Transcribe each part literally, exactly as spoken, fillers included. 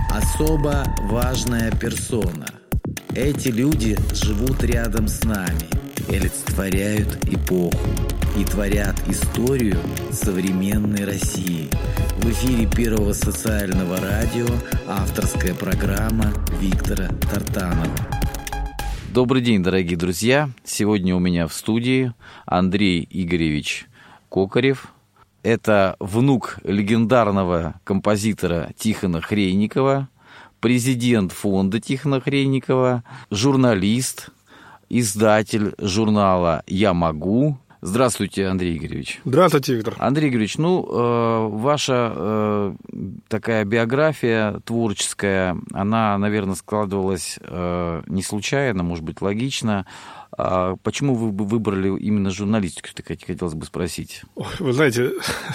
Особо важная персона. Эти люди живут рядом с нами, олицетворяют эпоху и творят историю современной России. В эфире Первого социального радио авторская программа Виктора Тартанова. Добрый день, дорогие друзья! Сегодня у меня в студии Андрей Игоревич Кокарев. Это внук легендарного композитора Тихона Хрейникова, президент фонда Тихона Хрейникова, журналист, издатель журнала «Я могу». Здравствуйте, Андрей Игоревич. Здравствуйте, Виктор. Андрей Игоревич, ну, э, ваша э, такая биография творческая, она, наверное, складывалась э, не случайно, может быть, логично. А почему вы выбрали именно журналистику, хотелось бы спросить? Вы знаете,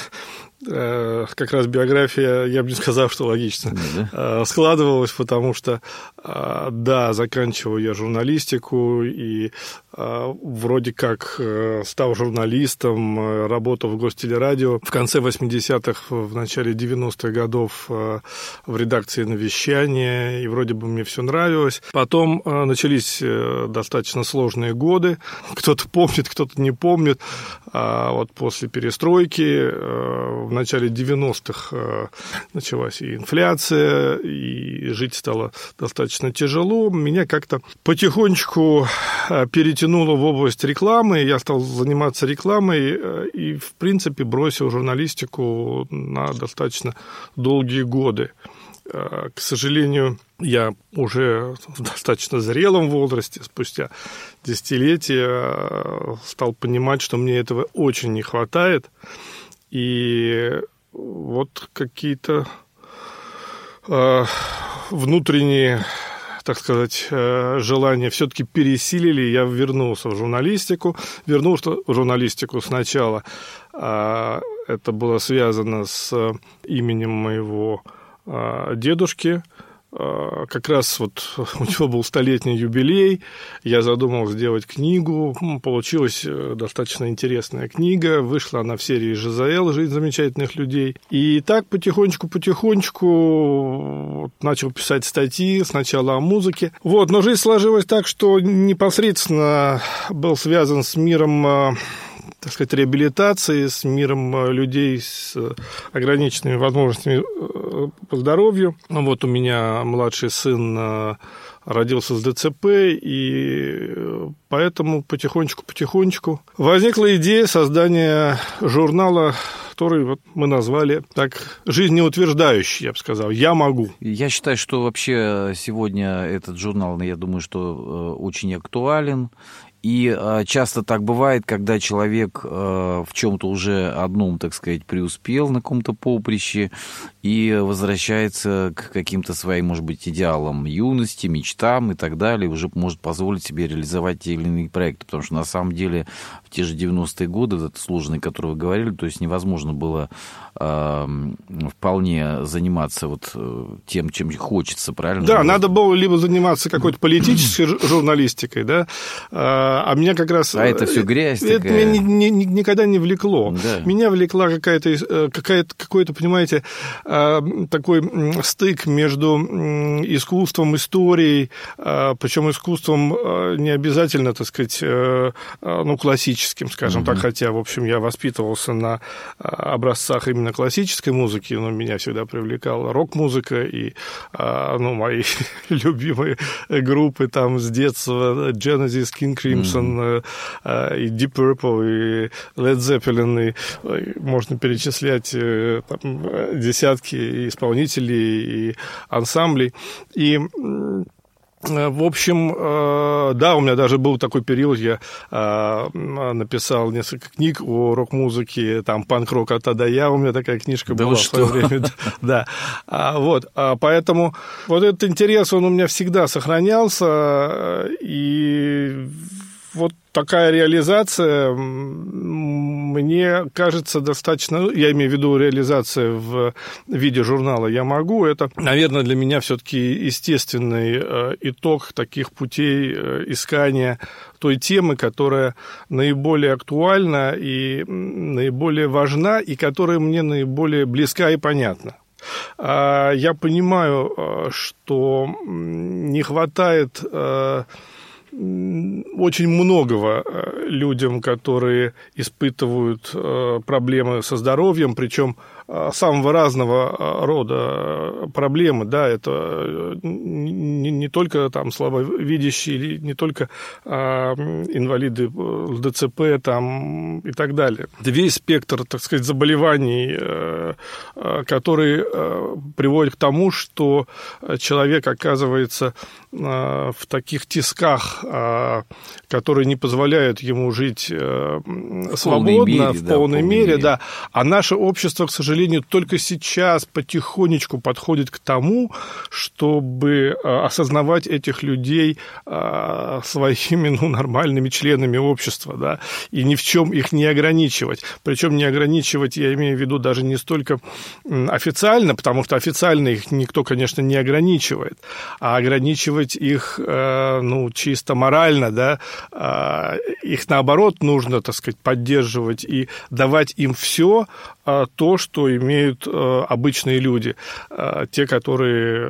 как раз биография, я бы не сказал, что логично, да? Складывалась, потому что, да, заканчивал я журналистику и вроде как стал журналистом, работал в Гостелерадио в конце восьмидесятых, в начале девяностых годов в редакции «Навещания», и вроде бы мне все нравилось. Потом начались достаточно сложные годы. Кто-то помнит, кто-то не помнит. Вот после перестройки в начале девяностых началась и инфляция, и жить стало достаточно тяжело. Меня как-то потихонечку перетянуло в область рекламы. Я стал заниматься рекламой и, в принципе, бросил журналистику на достаточно долгие годы. К сожалению, я уже в достаточно зрелом возрасте, спустя десятилетия, стал понимать, что мне этого очень не хватает. И вот какие-то э, внутренние, так сказать, э, желания все-таки пересилили. Я вернулся в журналистику. Вернулся в журналистику сначала. Э, это было связано с именем моего дедушки. Как раз вот у него был столетний юбилей, я задумал сделать книгу, получилась достаточно интересная книга, вышла она в серии «Жизаэл. Жизнь замечательных людей». И так потихонечку-потихонечку начал писать статьи, сначала о музыке. Вот, но жизнь сложилась так, что непосредственно был связан с миром, так сказать, реабилитации, с миром людей с ограниченными возможностями по здоровью. Вот у меня младший сын родился с ДЦП, и поэтому потихонечку-потихонечку возникла идея создания журнала, который вот мы назвали так жизнеутверждающий, я бы сказал, «Я могу». Я считаю, что вообще сегодня этот журнал, я думаю, что очень актуален. И часто так бывает, когда человек в чем-то уже одном, так сказать, преуспел на каком-то поприще и возвращается к каким-то своим, может быть, идеалам юности, мечтам и так далее, уже может позволить себе реализовать те или иные проекты. Потому что на самом деле в те же девяностые годы, это сложные, которые вы говорили, то есть невозможно было э, вполне заниматься вот тем, чем хочется, правильно? Да, надо было либо заниматься какой-то политической журналистикой, да, а меня как раз... А это все грязь это такая. меня ни, ни, никогда не влекло. Да. Меня влекла какая-то, какая-то, какой-то, понимаете, такой стык между искусством, историей, причем искусством не обязательно, так сказать, ну, классическим, скажем mm-hmm. так, хотя, в общем, я воспитывался на образцах именно классической музыки, но меня всегда привлекала рок-музыка, и, ну, мои любимые группы там с детства, Genesis, King Crimson, mm-hmm. и Deep Purple, и Led Zeppelin, и можно перечислять там, десятки исполнителей и ансамблей. И в общем, да, у меня даже был такой период, я написал несколько книг о рок-музыке, там «Панк-рок от А до Я», у меня такая книжка да была в свое время. Да, вот, поэтому вот этот интерес, он у меня всегда сохранялся, и вот такая реализация, мне кажется, достаточно, я имею в виду реализация в виде журнала «Я могу», это, наверное, для меня все-таки естественный итог таких путей искания той темы, которая наиболее актуальна и наиболее важна, и которая мне наиболее близка и понятна. Я понимаю, что не хватает очень многого людям, которые испытывают проблемы со здоровьем, причем самого разного рода проблемы, да, это не, не только там слабовидящие, или не только а, инвалиды с ДЦП там, и так далее. Это весь спектр, так сказать, заболеваний, который приводит к тому, что человек оказывается в таких тисках, которые не позволяют ему жить свободно, в полной мере, да, а наше общество, к сожалению, только сейчас потихонечку подходит к тому, чтобы осознавать этих людей своими, ну, нормальными членами общества, да, и ни в чем их не ограничивать. Причем не ограничивать, я имею в виду, даже не столько официально, потому что официально их никто, конечно, не ограничивает, а ограничивать их, ну, чисто морально, да, их, наоборот, нужно, так сказать, поддерживать и давать им все то, что имеют обычные люди, те, которые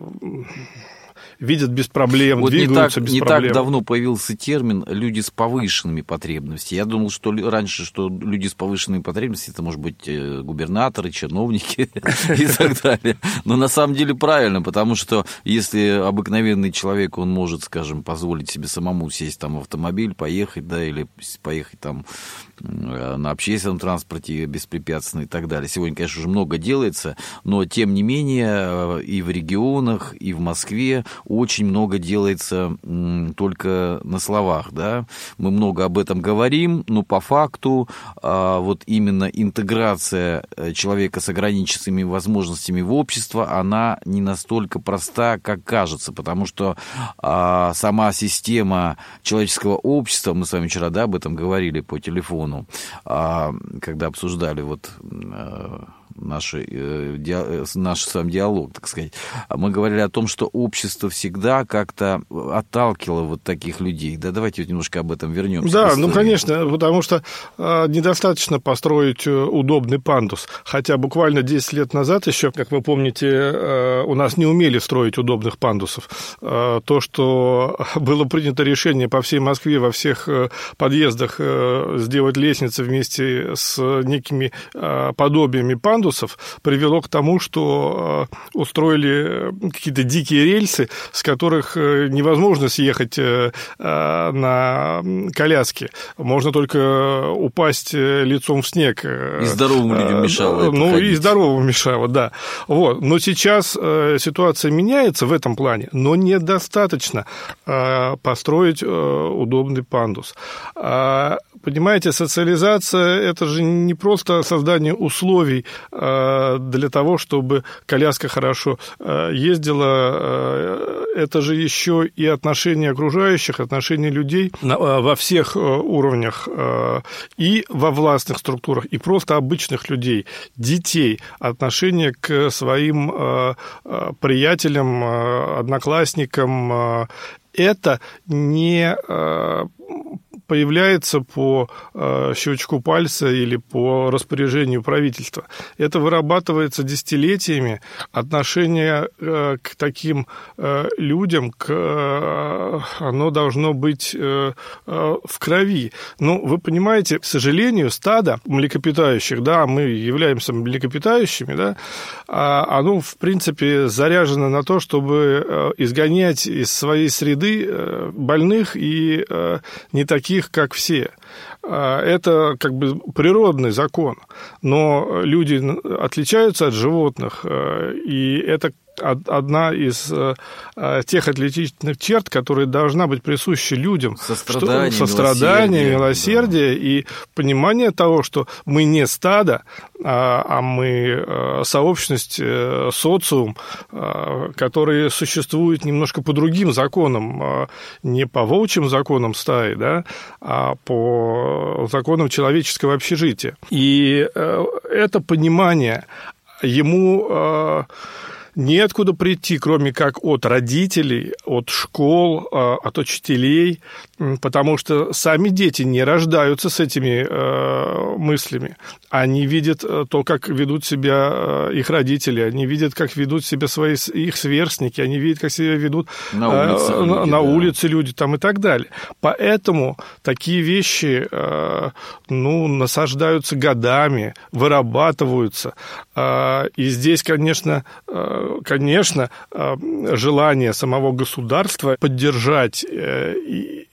видят без проблем, вот двигаются не так, без не проблем. Не так давно появился термин «люди с повышенными потребностями». Я думал, что раньше, что люди с повышенными потребностями, это, может быть, губернаторы, чиновники и так далее. Но на самом деле правильно, потому что если обыкновенный человек, он может, скажем, позволить себе самому сесть там в автомобиль, поехать, да, или поехать там на общественном транспорте беспрепятственно и так далее. Сегодня, конечно, уже много делается, но, тем не менее, и в регионах, и в Москве очень много делается только на словах, да. Мы много об этом говорим, но по факту вот именно интеграция человека с ограниченными возможностями в общество, она не настолько проста, как кажется, потому что сама система человеческого общества, мы с вами вчера, да, об этом говорили по телефону, когда обсуждали вот наш, наш сам диалог, так сказать, мы говорили о том, что общество всегда как-то отталкивало вот таких людей. Да, давайте вот немножко об этом вернемся. Да, ну, конечно, потому что э, недостаточно построить удобный пандус. Хотя буквально десять лет назад еще, как вы помните, э, у нас не умели строить удобных пандусов. Э, то, что было принято решение по всей Москве, во всех э, подъездах э, сделать лестницы вместе с некими э, подобиями пандусов, привело к тому, что устроили какие-то дикие рельсы, с которых невозможно съехать на коляске. Можно только упасть лицом в снег. И здоровым людям мешало. Ну, ходить. И здоровым мешало, да. Вот. Но сейчас ситуация меняется в этом плане, но недостаточно построить удобный пандус. Понимаете, социализация – это же не просто создание условий для того, чтобы коляска хорошо ездила, это же еще и отношения окружающих, отношения людей во всех уровнях, и во властных структурах, и просто обычных людей, детей, отношение к своим приятелям, одноклассникам. Это не появляется по э, щелчку пальца или по распоряжению правительства. Это вырабатывается десятилетиями. Отношение э, к таким э, людям, к, э, оно должно быть э, э, в крови. Ну, вы понимаете, к сожалению, стадо млекопитающих, да, мы являемся млекопитающими, да, а оно, в принципе, заряжено на то, чтобы э, изгонять из своей среды э, больных и э, не таких, как все. Это как бы природный закон, но люди отличаются от животных, и это одна из тех отличительных черт, которые должна быть присуща людям. Сострадание, что, сострадание, милосердие, да. И понимание того, что мы не стадо, а мы сообщность, социум, который существует немножко по другим законам, не по волчьим законам стаи, да, а по законам человеческого общежития. И это понимание ему неоткуда прийти, кроме как от родителей, от школ, от учителей, потому что сами дети не рождаются с этими мыслями. Они видят то, как ведут себя их родители, они видят, как ведут себя свои, их сверстники, они видят, как себя ведут на улице, на, люди, на да. улице люди там, и так далее. Поэтому такие вещи ну, насаждаются годами, вырабатываются. И здесь, конечно, конечно, желание самого государства поддержать и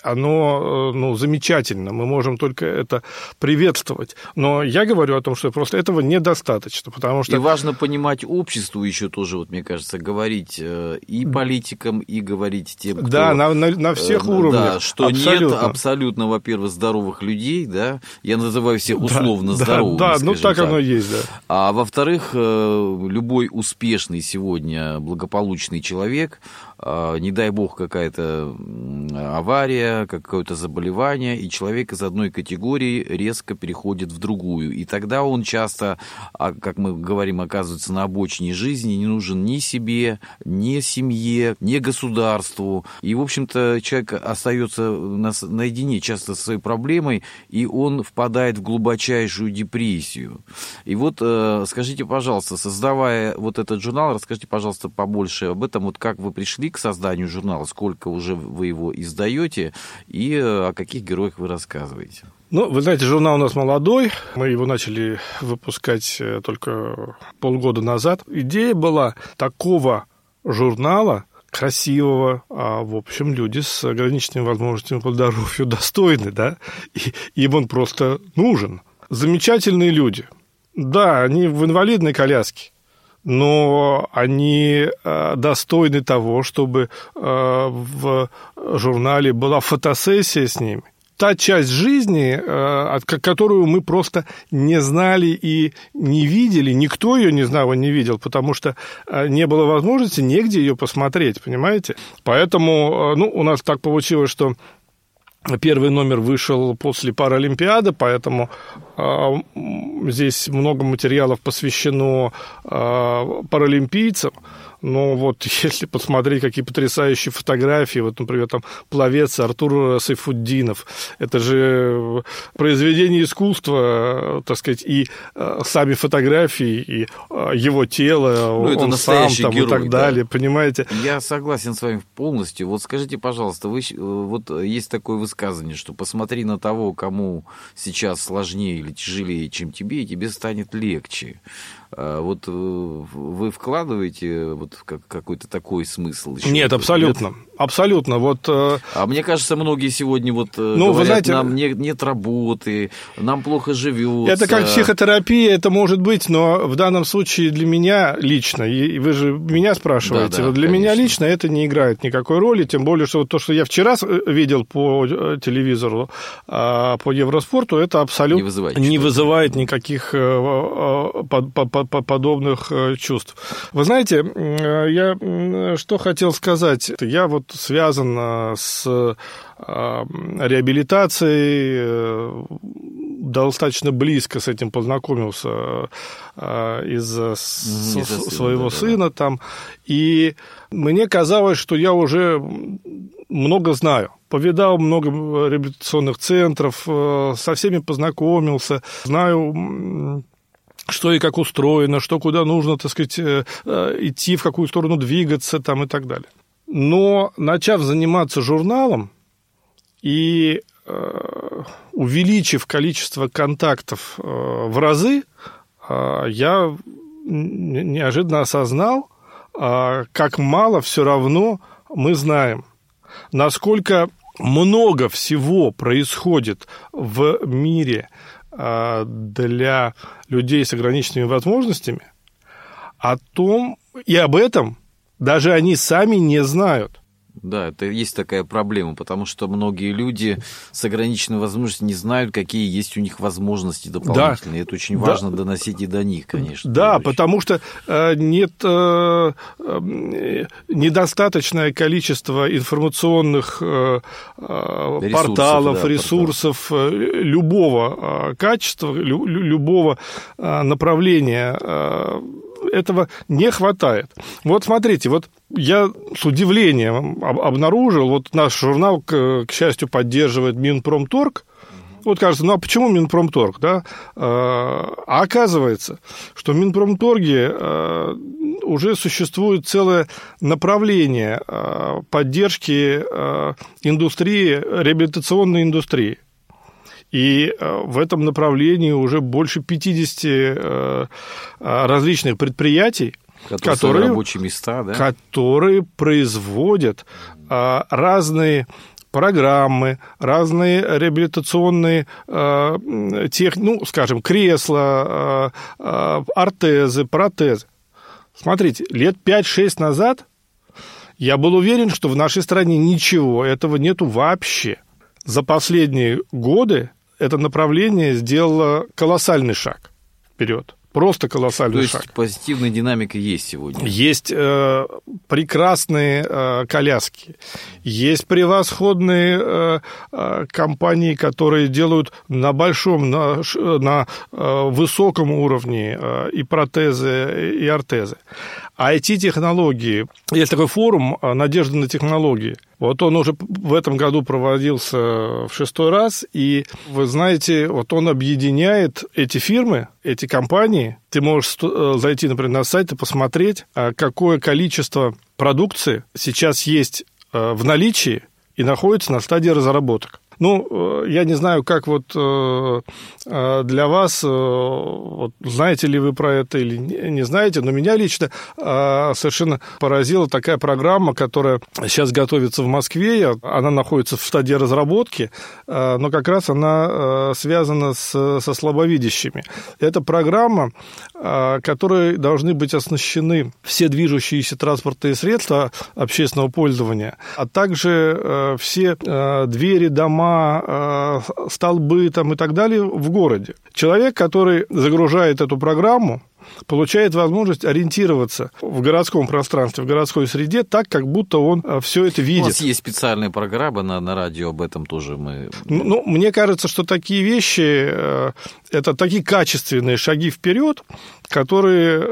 оно ну, замечательно, мы можем только это приветствовать. Но я говорю о том, что просто этого недостаточно, потому что... И важно понимать обществу еще тоже, вот, мне кажется, говорить и политикам, и говорить тем, кто... Да, на, на, на всех уровнях. Да, что абсолютно. Нет абсолютно, во-первых, здоровых людей, да, я называю всех условно да, здоровыми, да, да, ну так, так оно и есть, да. А во-вторых, любой успешный сегодня благополучный человек, не дай бог какая-то авария, какое-то заболевание, и человек из одной категории резко переходит в другую. И тогда он часто, как мы говорим, оказывается на обочине жизни, не нужен ни себе, ни семье, ни государству. И, в общем-то, человек остается наедине часто со своей проблемой, и он впадает в глубочайшую депрессию. И вот скажите, пожалуйста, создавая вот этот журнал, расскажите, пожалуйста, побольше об этом, вот как вы пришли к созданию журнала, сколько уже вы его издаете и о каких героях вы рассказываете? Ну, вы знаете, журнал у нас молодой, мы его начали выпускать только полгода назад. Идея была такого журнала, красивого, а, в общем, люди с ограниченными возможностями по здоровью достойны, да, и им он просто нужен. Замечательные люди. Да, они в инвалидной коляске, но они достойны того, чтобы в журнале была фотосессия с ними. Та часть жизни, которую мы просто не знали и не видели, никто ее не знал и не видел, потому что не было возможности негде ее посмотреть, понимаете? Поэтому, ну, у нас так получилось, что первый номер вышел после Паралимпиады, поэтому э, здесь много материалов посвящено э, паралимпийцам. Но вот если посмотреть, какие потрясающие фотографии, вот, например, там пловец Артур Сайфутдинов, это же произведение искусства, так сказать, и сами фотографии, и его тело, ну, он сам там, герой, и так далее, да. Понимаете? Я согласен с вами полностью. Вот скажите, пожалуйста, вы, вот есть такое высказывание, что посмотри на того, кому сейчас сложнее или тяжелее, чем тебе, и тебе станет легче. Вот вы вкладываете вот какой-то такой смысл? Еще? Нет, абсолютно. Нет? Абсолютно. Вот, а мне кажется, многие сегодня вот ну, говорят, вы знаете, нам нет, нет работы, нам плохо живется. Это как психотерапия, это может быть, но в данном случае для меня лично, и вы же меня спрашиваете, да, да, для конечно. Меня лично это не играет никакой роли, тем более, что вот то, что я вчера видел по телевизору, по Евроспорту, это абсолютно не вызывает, не вызывает никаких подобных чувств. Вы знаете, я что хотел сказать? Я вот связан с реабилитацией, достаточно близко с этим познакомился из-за mm-hmm. с- своего да, сына да. там, и мне казалось, что я уже много знаю. Повидал много реабилитационных центров, со всеми познакомился, знаю, что и как устроено, что куда нужно, так сказать, идти, в какую сторону двигаться там, и так далее. Но, начав заниматься журналом и э, увеличив количество контактов э, в разы, э, я неожиданно осознал, э, как мало все равно мы знаем, насколько много всего происходит в мире э, для людей с ограниченными возможностями, о том и об этом даже они сами не знают. Да, это есть такая проблема, потому что многие люди с ограниченной возможностью не знают, какие есть у них возможности дополнительные. Да. Это очень важно да. доносить и до них, конечно. Да, потому что э, нет э, э, недостаточное количество информационных э, ресурсов, порталов, да, ресурсов портал. любого э, качества, лю, любого э, направления. Э, этого не хватает. Вот смотрите, вот я с удивлением обнаружил, вот наш журнал, к, к счастью, поддерживает Минпромторг. Вот кажется, ну а почему Минпромторг, да? А оказывается, что в Минпромторге уже существует целое направление поддержки индустрии, реабилитационной индустрии. И в этом направлении уже больше пятьдесят различных предприятий, которые, которые, рабочие места, да? которые производят разные программы, разные реабилитационные, тех, ну, скажем, кресла, ортезы, протезы. Смотрите, лет пять-шесть назад я был уверен, что в нашей стране ничего этого нету вообще. За последние годы это направление сделало колоссальный шаг вперед. Просто колоссальный шаг. То есть позитивная динамика есть сегодня? Есть э, прекрасные э, коляски, есть превосходные э, э, компании, которые делают на большом, на, на э, высоком уровне э, и протезы, и ортезы. ай ти-технологии. Есть такой форум «Надежда на технологии». Вот он уже в этом году проводился в шестой раз, и, вы знаете, вот он объединяет эти фирмы, эти компании. Ты можешь зайти, например, на сайт и посмотреть, какое количество продукции сейчас есть в наличии и находится на стадии разработок. Ну, я не знаю, как вот для вас, вот знаете ли вы про это или не знаете, но меня лично совершенно поразила такая программа, которая сейчас готовится в Москве, она находится в стадии разработки, но как раз она связана с, со слабовидящими. Это программа, которой должны быть оснащены все движущиеся транспортные средства общественного пользования, а также все двери, дома, столбы там, и так далее в городе. Человек, который загружает эту программу, получает возможность ориентироваться в городском пространстве, в городской среде так, как будто он все это видит. У нас есть специальная программа на, на радио, об этом тоже мы... Ну, мне кажется, что такие вещи, это такие качественные шаги вперед, которые,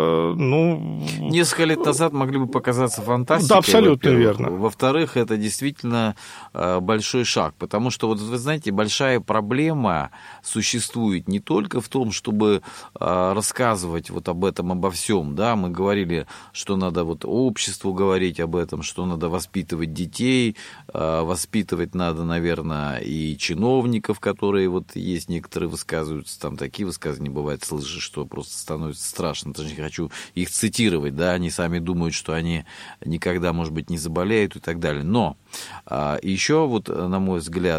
ну... Несколько лет назад могли бы показаться фантастикой. Да, абсолютно верно. Во-вторых, это действительно большой шаг, потому что, вот вы знаете, большая проблема существует не только в том, чтобы рассказывать вот об этом, обо всем, да, мы говорили, что надо вот обществу говорить об этом, что надо воспитывать детей, воспитывать надо, наверное, и чиновников, которые вот есть, некоторые высказываются, там такие высказывания бывают, слышишь, что просто становится страшно, даже не хочу их цитировать, да, они сами думают, что они никогда, может быть, не заболеют и так далее, но еще вот, на мой взгляд,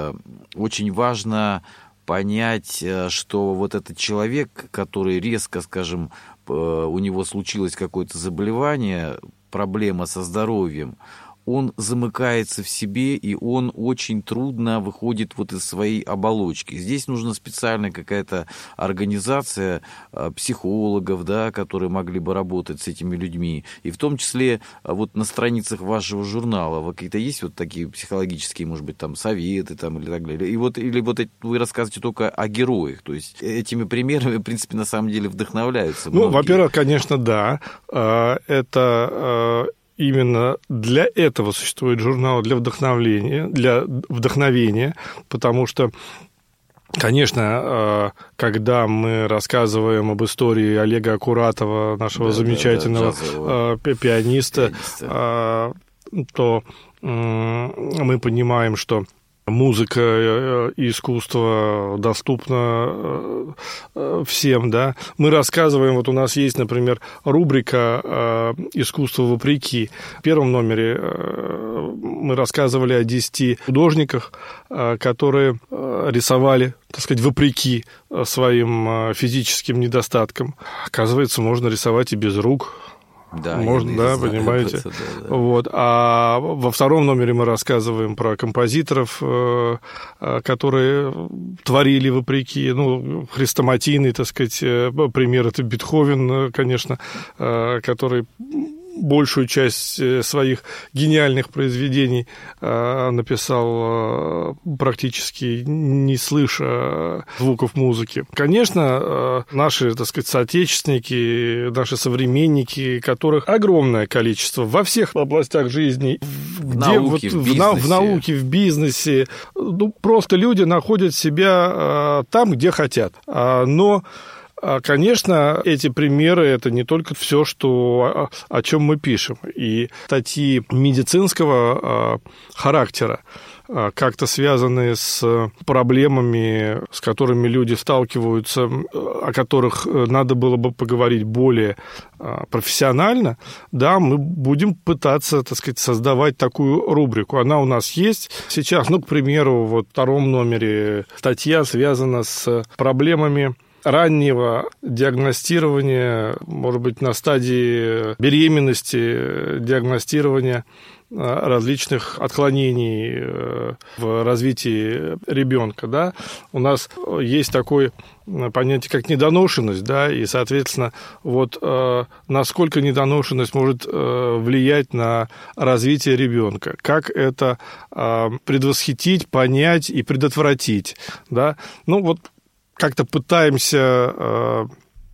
очень важно понять, что вот этот человек, который резко, скажем, у него случилось какое-то заболевание, проблема со здоровьем, он замыкается в себе, и он очень трудно выходит вот из своей оболочки. Здесь нужна специальная какая-то организация психологов, да, которые могли бы работать с этими людьми. И в том числе вот на страницах вашего журнала какие-то есть вот такие психологические, может быть, там советы там, или так далее. И вот, или вот вы рассказываете только о героях. То есть этими примерами, в принципе, на самом деле вдохновляются многие. Ну, во-первых, конечно, да. Это... Именно для этого существует журнал, для вдохновения, для вдохновения, потому что, конечно, когда мы рассказываем об истории Олега Акуратова, нашего да, замечательного да, да, пианиста, пианиста, то мы понимаем, что музыка и искусство доступно всем, да. Мы рассказываем, вот у нас есть, например, рубрика «Искусство вопреки». В первом номере мы рассказывали о десяти художниках, которые рисовали, так сказать, вопреки своим физическим недостаткам. Оказывается, можно рисовать и без рук. Да, можно, да, понимаете. Да, да. Вот. А во втором номере мы рассказываем про композиторов, которые творили вопреки, ну, хрестоматийный, так сказать, пример, это Бетховен, конечно, который большую часть своих гениальных произведений написал практически не слыша звуков музыки. Конечно, наши, так сказать, соотечественники, наши современники, которых огромное количество во всех областях жизни, в, где, науке, вот, в, в, в науке, в бизнесе, ну, просто люди находят себя там, где хотят. Но конечно, эти примеры – это не только все, что, о чем мы пишем. И статьи медицинского характера, как-то связанные с проблемами, с которыми люди сталкиваются, о которых надо было бы поговорить более профессионально, да, мы будем пытаться, так сказать, создавать такую рубрику. Она у нас есть сейчас. Ну, к примеру, вот в втором номере статья связана с проблемами раннего диагностирования, может быть, на стадии беременности, диагностирования различных отклонений в развитии ребенка, да. У нас есть такое понятие, как недоношенность, да, и, соответственно, вот насколько недоношенность может влиять на развитие ребенка, как это предвосхитить, понять и предотвратить, да. Ну, вот как-то пытаемся э,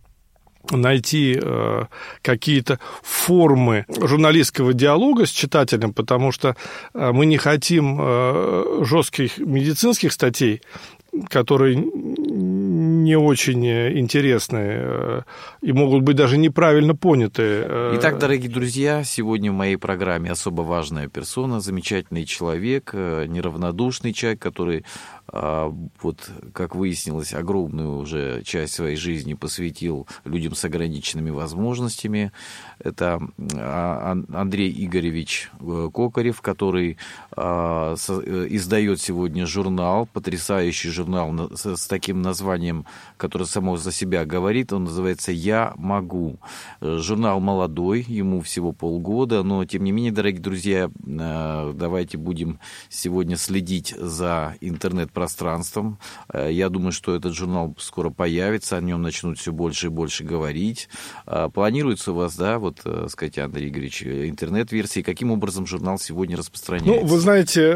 найти э, какие-то формы журналистского диалога с читателем, потому что э, мы не хотим э, жестких медицинских статей, которые не очень интересны и могут быть даже неправильно поняты. Итак, дорогие друзья, сегодня в моей программе особо важная персона, замечательный человек, неравнодушный человек, который, вот, как выяснилось, огромную уже часть своей жизни посвятил людям с ограниченными возможностями. Это Андрей Игоревич Кокарев, который издает сегодня журнал, потрясающий журнал с таким названием, которое само за себя говорит. Он называется «Я могу». Журнал молодой, ему всего полгода, но, тем не менее, дорогие друзья, давайте будем сегодня следить за интернет-пространством. Я думаю, что этот журнал скоро появится, о нем начнут все больше и больше говорить. Планируется у вас, да, вот, сказать, Андрей Игоревич, интернет-версии? Каким образом журнал сегодня распространяется? Ну, вы знаете,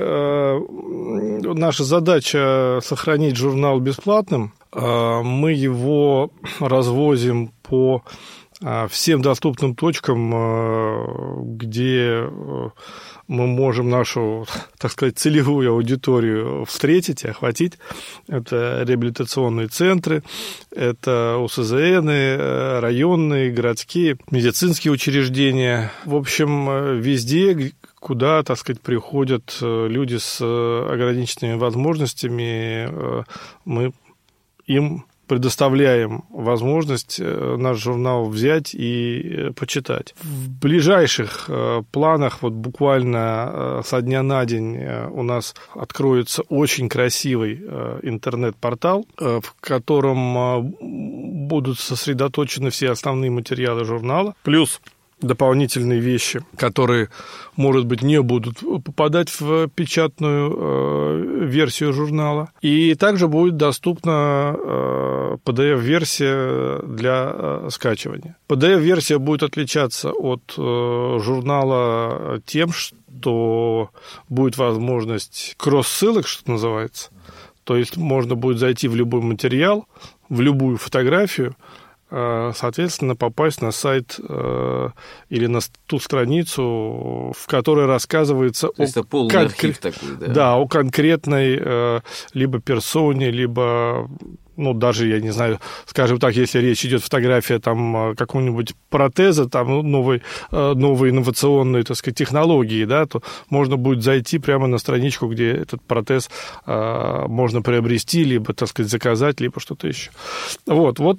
наша задача сохранить журнал бесплатным. Мы его развозим по всем доступным точкам, где мы можем нашу, так сказать, целевую аудиторию встретить и охватить. Это реабилитационные центры, это У С З Ны, районные, городские, медицинские учреждения. В общем, везде, куда, так сказать, приходят люди с ограниченными возможностями, мы им предоставляем возможность наш журнал взять и почитать. В ближайших планах, вот буквально со дня на день, у нас откроется очень красивый интернет-портал, в котором будут сосредоточены все основные материалы журнала, плюс дополнительные вещи, которые, может быть, не будут попадать в печатную э, версию журнала. И также будет доступна э, пи ди эф-версия для э, скачивания. пи ди эф-версия будет отличаться от э, журнала тем, что будет возможность кросс-ссылок, что называется. То есть можно будет зайти в любой материал, в любую фотографию, соответственно, попасть на сайт э, или на ту страницу, в которой рассказывается То есть о, это полный конкрет... архив такой, да? Да, о конкретной э, либо персоне, либо, ну, даже, я не знаю, скажем так, если речь идет фотография там какого-нибудь протеза, там новой, новой инновационной, так сказать, технологии, да, то можно будет зайти прямо на страничку, где этот протез э, можно приобрести, либо, так сказать, заказать, либо что-то еще. Вот, вот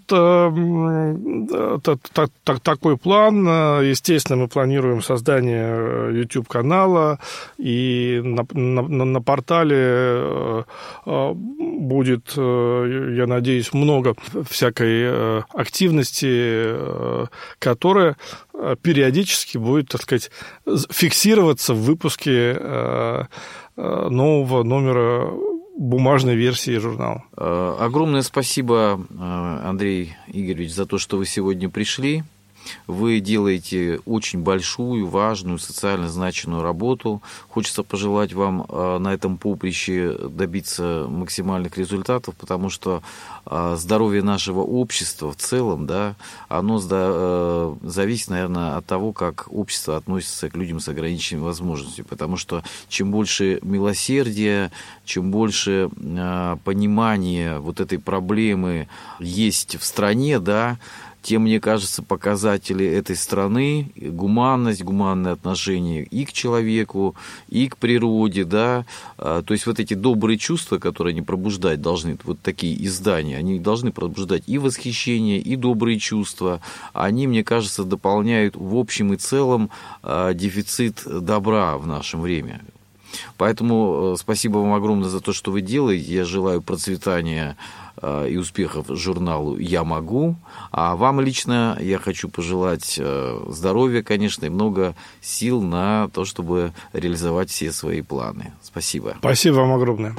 э, т- т- т- такой план. Естественно, мы планируем создание YouTube-канала, и на, на, на портале э, будет, э, я надеюсь, много всякой активности, которая периодически будет, так сказать, фиксироваться в выпуске нового номера бумажной версии журнала. Огромное спасибо, Андрей Игоревич, за то, что вы сегодня пришли. Вы делаете очень большую, важную, социально значимую работу. Хочется пожелать вам на этом поприще добиться максимальных результатов, потому что здоровье нашего общества в целом, да, оно зависит, наверное, от того, как общество относится к людям с ограниченными возможностями. Потому что чем больше милосердия, чем больше понимания вот этой проблемы есть в стране, да, тем, мне кажется, показатели этой страны, гуманность, гуманное отношение и к человеку, и к природе, да, то есть вот эти добрые чувства, которые они пробуждать должны, вот такие издания, они должны пробуждать и восхищение, и добрые чувства, они, мне кажется, дополняют в общем и целом дефицит добра в наше время. Поэтому спасибо вам огромное за то, что вы делаете. Я желаю процветания и успехов журналу «Я могу». А вам лично я хочу пожелать здоровья, конечно, и много сил на то, чтобы реализовать все свои планы. Спасибо. Спасибо вам огромное.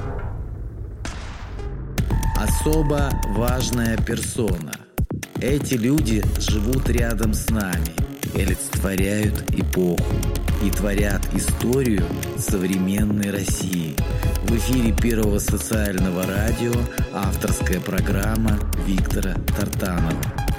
Особо важная персона. Эти люди живут рядом с нами, олицетворяют эпоху и творят историю современной России. В эфире Первого социального радио авторская программа Виктора Тартанова.